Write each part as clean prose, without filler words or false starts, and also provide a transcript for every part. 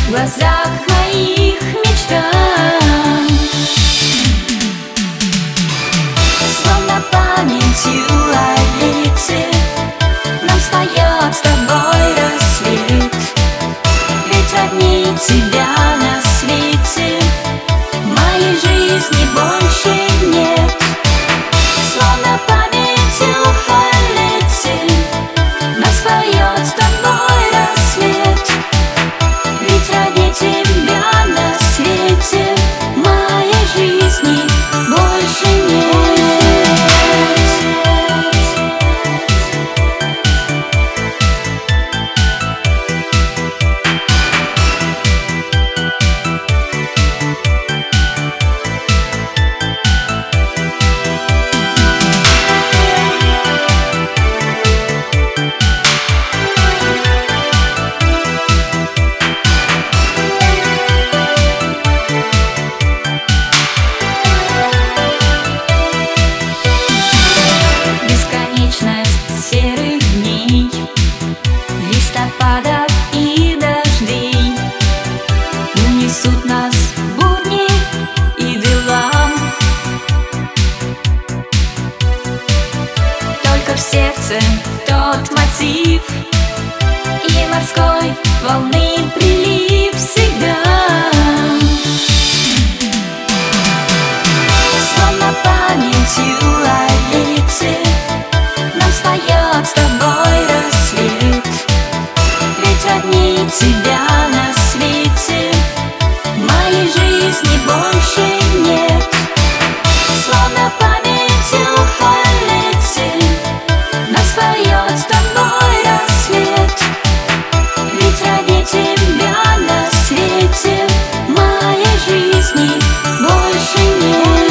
в глазах моих мечта. Словно памятью о лице нам встает с тобой рассвет. Ведь роднее тебя на свете моей жизни больше нет. Словно памятью о лице нам встает с тобой рассвет. Ведь ради тебя на свете моей жизни больше нет. Серых дней, листопадов и дождей унесут нас в будни и дела. Только в сердце тот мотив и морской волны прилив всегда. Словно памятью о лице нам встает с тобой рассвет. Ведь роднее тебя на свете моей жизни больше нет. Словно памятью о лице нам встает с тобой рассвет. Ведь ради тебя на свете моей жизни больше нет.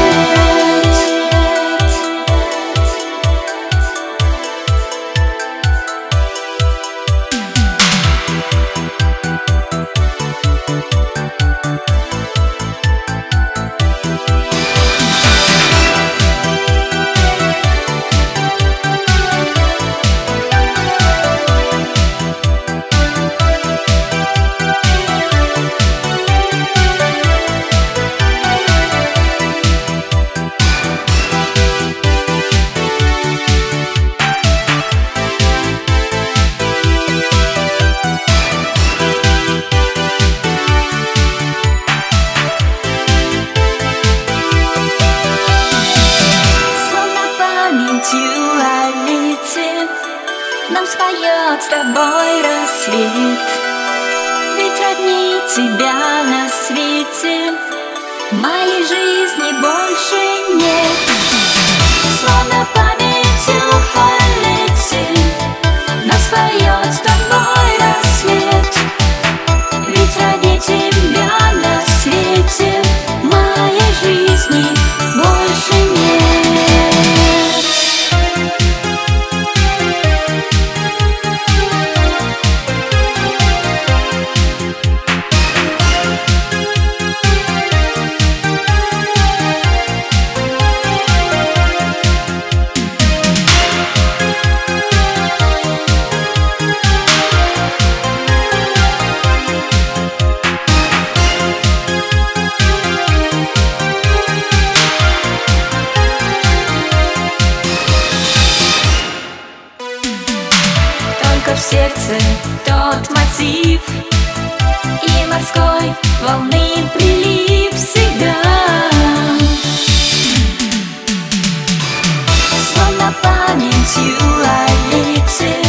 О лице нам встает с тобой рассвет. Ведь роднее тебя на свете моей жизни больше нет. Словно памятью о лице нам встает с тобой рассвет. Ведь ради тебя на свете моей жизни больше нет. В сердце тот мотив и морской волны прилив всегда. Словно памятью о лице